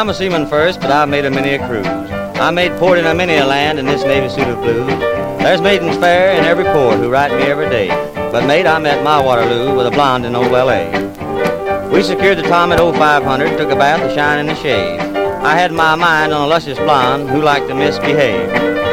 I'm a seaman first, but I've made a many a cruise. I made port in a many a land in this Navy suit of blue. There's maidens fair in every port who write me every day. But mate, I met my Waterloo with a blonde in old L.A. We secured the Tom at 0500, took a bath, a shine, and a shave. I had my mind on a luscious blonde who liked to misbehave.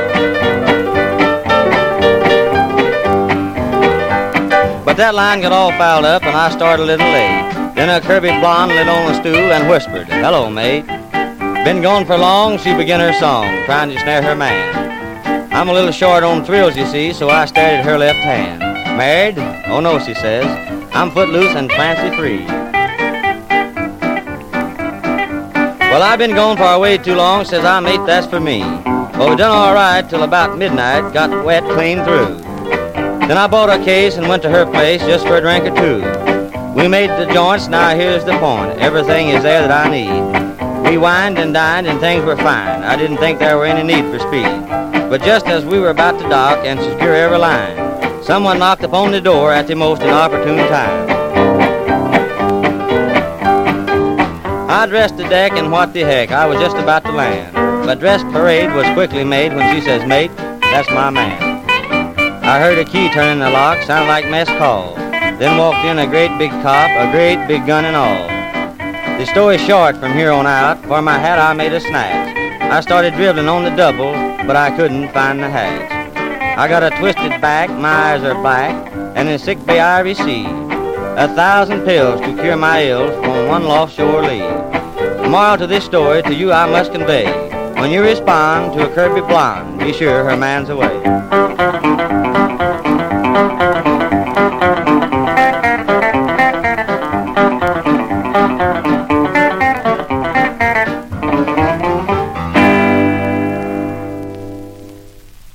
But that line got all fouled up and I started a little late. Then a curvy blonde lit on the stool and whispered, "Hello, mate." Been gone for long, she began her song, trying to snare her man. I'm a little short on thrills, you see, so I stared at her left hand. "Married?" "Oh, no," she says. "I'm footloose and fancy free." "Well, I've been gone for way too long," says I, "mate, that's for me." Well, we done all right till about midnight, got wet clean through. Then I bought a case and went to her place just for a drink or two. We made the joints, now here's the point. Everything is there that I need. We wined and dined and things were fine. I didn't think there were any need for speed. But just as we were about to dock and secure every line, someone knocked upon the door at the most inopportune time. I dressed the deck and what the heck, I was just about to land. But dress parade was quickly made when she says, "Mate, that's my man." I heard a key turn in the lock, sound like mess call. Then walked in a great big cop, a great big gun and all. The story's short from here on out. For my hat I made a snatch. I started dribbling on the double, but I couldn't find the hatch. I got a twisted back, my eyes are black, and in sick bay I received 1,000 pills to cure my ills from one lost shore leave. The moral to this story to you I must convey: when you respond to a curvy blonde, be sure her man's away.